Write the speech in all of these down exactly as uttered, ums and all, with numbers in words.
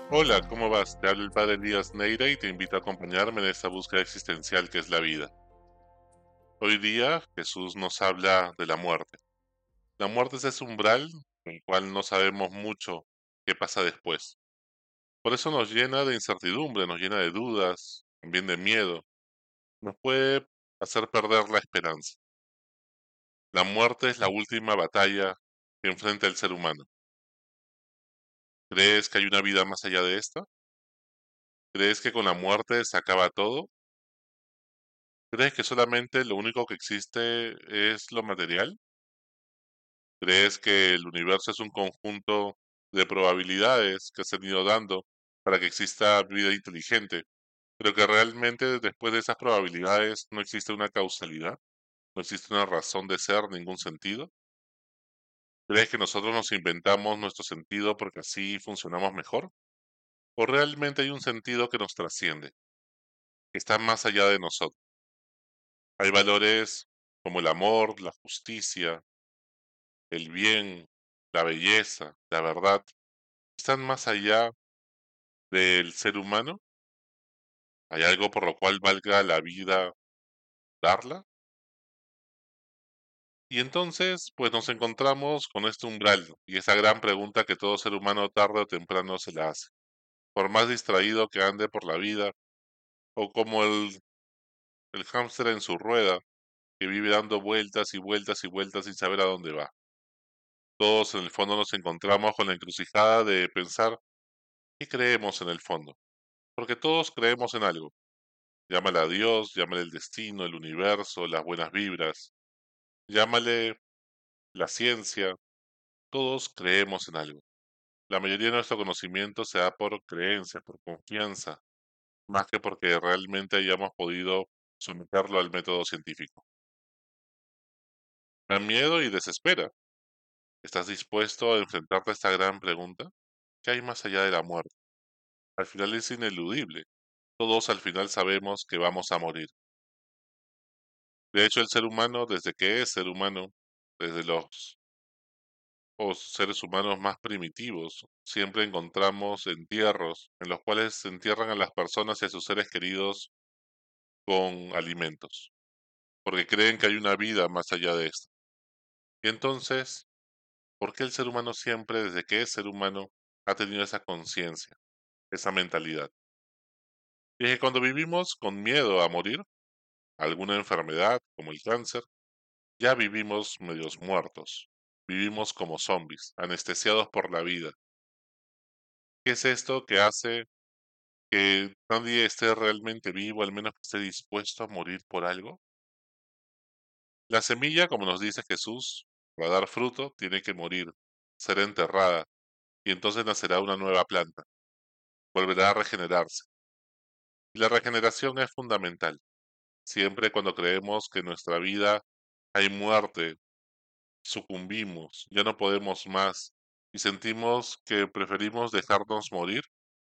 Hola, ¿cómo vas? Te habla el padre Elías Neira y te invito a acompañarme en esta búsqueda existencial que es la vida. Hoy día Jesús nos habla de la muerte. La muerte es ese umbral en el cual no sabemos mucho qué pasa después. Por eso nos llena de incertidumbre, nos llena de dudas, también de miedo. Nos puede hacer perder la esperanza. La muerte es la última batalla que enfrenta el ser humano. ¿Crees que hay una vida más allá de esta? ¿Crees que con la muerte se acaba todo? ¿Crees que solamente lo único que existe es lo material? ¿Crees que el universo es un conjunto de probabilidades que se han ido dando para que exista vida inteligente, pero que realmente después de esas probabilidades no existe una causalidad, no existe una razón de ser, ningún sentido? ¿Crees que nosotros nos inventamos nuestro sentido porque así funcionamos mejor? ¿O realmente hay un sentido que nos trasciende, que está más allá de nosotros? Hay valores como el amor, la justicia, el bien, la belleza, la verdad, están más allá del ser humano. ¿Hay algo por lo cual valga la vida darla? Y entonces, pues nos encontramos con este umbral y esa gran pregunta que todo ser humano tarde o temprano se la hace. Por más distraído que ande por la vida, o como el, el hámster en su rueda, que vive dando vueltas y vueltas y vueltas sin saber a dónde va. Todos en el fondo nos encontramos con la encrucijada de pensar qué creemos en el fondo, porque todos creemos en algo. Llámale a Dios, llámale el destino, el universo, las buenas vibras, llámale la ciencia, todos creemos en algo. La mayoría de nuestro conocimiento se da por creencia, por confianza, más que porque realmente hayamos podido someterlo al método científico. Da miedo y desespera. ¿Estás dispuesto a enfrentarte a esta gran pregunta? ¿Qué hay más allá de la muerte? Al final es ineludible. Todos al final sabemos que vamos a morir. De hecho, el ser humano, desde que es ser humano, desde los o seres humanos más primitivos, siempre encontramos entierros en los cuales se entierran a las personas y a sus seres queridos con alimentos, porque creen que hay una vida más allá de esto. Y entonces, ¿por qué el ser humano siempre, desde que es ser humano, ha tenido esa conciencia, esa mentalidad? Y es que cuando vivimos con miedo a morir, alguna enfermedad como el cáncer, ya vivimos medios muertos, vivimos como zombies, anestesiados por la vida. ¿Qué es esto que hace que nadie esté realmente vivo, al menos que esté dispuesto a morir por algo? La semilla, como nos dice Jesús, para dar fruto tiene que morir, ser enterrada, y entonces nacerá una nueva planta, volverá a regenerarse. Y la regeneración es fundamental. Siempre cuando creemos que en nuestra vida hay muerte, sucumbimos, ya no podemos más, y sentimos que preferimos dejarnos morir,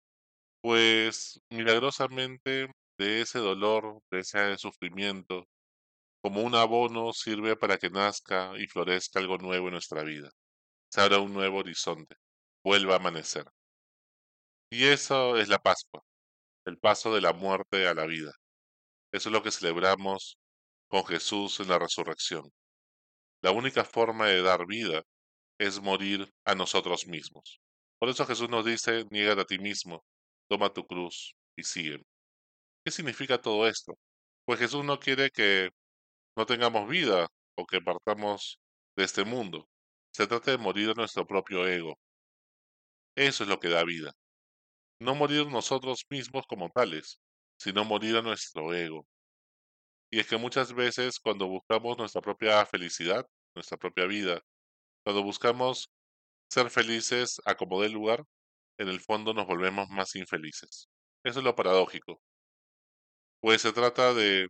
pues milagrosamente de ese dolor, de ese sufrimiento, como un abono sirve para que nazca y florezca algo nuevo en nuestra vida. Se abra un nuevo horizonte, vuelva a amanecer. Y eso es la Pascua, el paso de la muerte a la vida. Eso es lo que celebramos con Jesús en la resurrección. La única forma de dar vida es morir a nosotros mismos. Por eso Jesús nos dice, niégate a ti mismo, toma tu cruz y sígueme. ¿Qué significa todo esto? Pues Jesús no quiere que no tengamos vida o que partamos de este mundo. Se trata de morir a nuestro propio ego. Eso es lo que da vida. No morir nosotros mismos como tales, sino morir a nuestro ego. Y es que muchas veces cuando buscamos nuestra propia felicidad, nuestra propia vida, cuando buscamos ser felices a como dé lugar, en el fondo nos volvemos más infelices. Eso es lo paradójico. Pues se trata de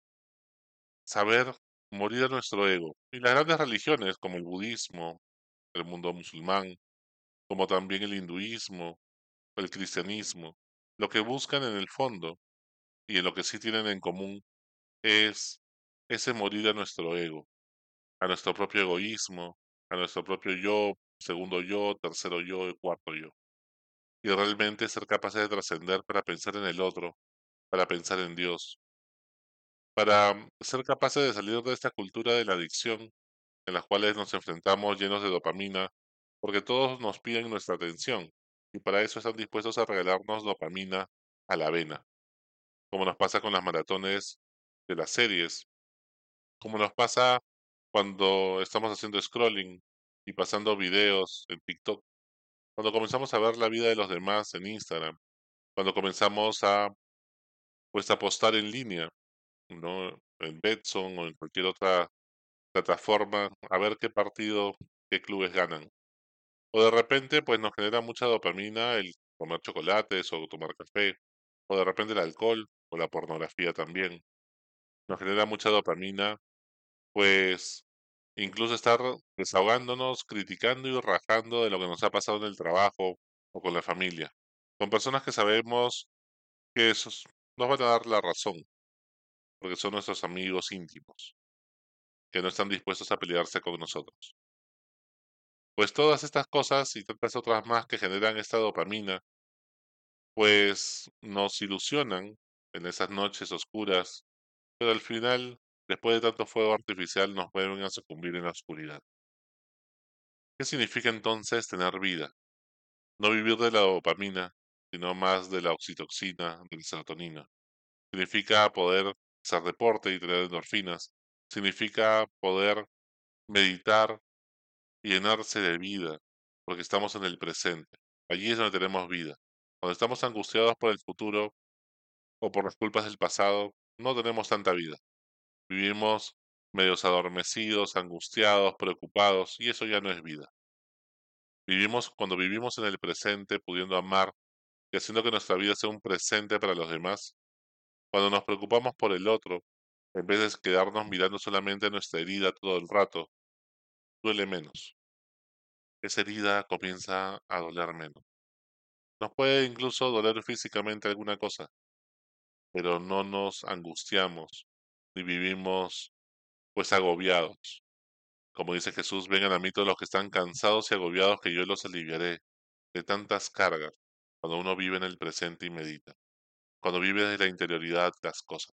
saber morir a nuestro ego. Y las grandes religiones como el budismo, el mundo musulmán, como también el hinduismo, el cristianismo, lo que buscan en el fondo y en lo que sí tienen en común es ese morir a nuestro ego, a nuestro propio egoísmo, a nuestro propio yo, segundo yo, tercero yo y cuarto yo. y realmente ser capaces de trascender para pensar en el otro, para pensar en Dios, para mm, ser capaces de salir de esta cultura de la adicción en las cuales nos enfrentamos llenos de dopamina, porque todos nos piden nuestra atención y para eso están dispuestos a regalarnos dopamina a la vena, como nos pasa con las maratones de las series, como nos pasa cuando estamos haciendo scrolling y pasando videos en TikTok, cuando comenzamos a ver la vida de los demás en Instagram, cuando comenzamos a pues a apostar en línea, ¿no? En Betson o en cualquier otra plataforma, a ver qué partido, qué clubes ganan. O de repente, pues nos genera mucha dopamina el comer chocolates o tomar café, o de repente el alcohol o la pornografía también. Nos genera mucha dopamina, pues incluso estar desahogándonos, criticando y rajando de lo que nos ha pasado en el trabajo o con la familia, con personas que sabemos que esos nos van a dar la razón, porque son nuestros amigos íntimos, que no están dispuestos a pelearse con nosotros. Pues todas estas cosas y tantas otras más que generan esta dopamina, pues nos ilusionan en esas noches oscuras, pero al final, después de tanto fuego artificial, nos vuelven a sucumbir en la oscuridad. ¿Qué significa entonces tener vida? No vivir de la dopamina, sino más de la oxitoxina, de la serotonina. Significa poder hacer deporte y tener endorfinas. Significa poder meditar y llenarse de vida, porque estamos en el presente. Allí es donde tenemos vida. Cuando estamos angustiados por el futuro o por las culpas del pasado, no tenemos tanta vida. Vivimos medios adormecidos, angustiados, preocupados, y eso ya no es vida. Vivimos cuando vivimos en el presente, pudiendo amar y haciendo que nuestra vida sea un presente para los demás. Cuando nos preocupamos por el otro, en vez de quedarnos mirando solamente nuestra herida todo el rato, duele menos. Esa herida comienza a doler menos. Nos puede incluso doler físicamente alguna cosa, pero no nos angustiamos ni vivimos pues agobiados. Como dice Jesús, vengan a mí todos los que están cansados y agobiados, que yo los aliviaré de tantas cargas, cuando uno vive en el presente y medita, cuando vive desde la interioridad las cosas.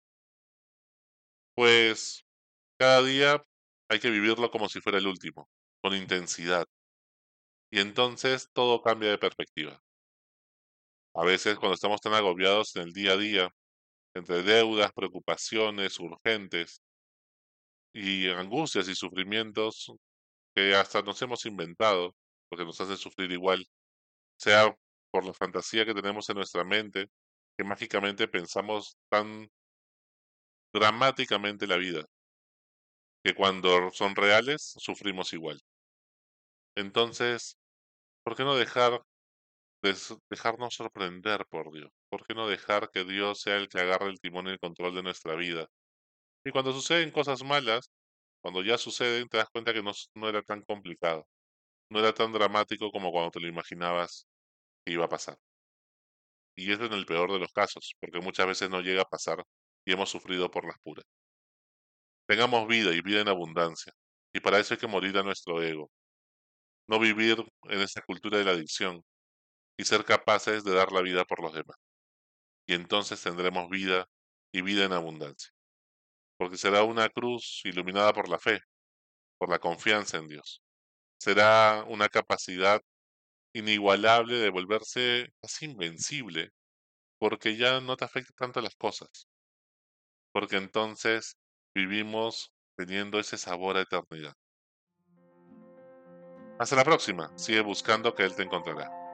Pues cada día hay que vivirlo como si fuera el último, con intensidad, y entonces todo cambia de perspectiva. A veces cuando estamos tan agobiados en el día a día, entre deudas, preocupaciones urgentes y angustias y sufrimientos que hasta nos hemos inventado, porque nos hacen sufrir igual, sea por la fantasía que tenemos en nuestra mente, que mágicamente pensamos tan dramáticamente la vida, que cuando son reales sufrimos igual. Entonces, ¿por qué no dejar des- dejarnos sorprender por Dios? ¿Por qué no dejar que Dios sea el que agarre el timón y el control de nuestra vida? Y cuando suceden cosas malas, cuando ya suceden, te das cuenta que no, s- no era tan complicado, no era tan dramático como cuando te lo imaginabas que iba a pasar. Y es en el peor de los casos, porque muchas veces no llega a pasar y hemos sufrido por las puras. Tengamos vida y vida en abundancia. Y para eso hay que morir a nuestro ego, no vivir en esa cultura de la adicción y ser capaces de dar la vida por los demás. Y entonces tendremos vida y vida en abundancia, porque será una cruz iluminada por la fe, por la confianza en Dios. Será una capacidad inigualable de volverse casi invencible, porque ya no te afecta tanto las cosas, porque entonces vivimos teniendo ese sabor a eternidad. Hasta la próxima, sigue buscando que Él te encontrará.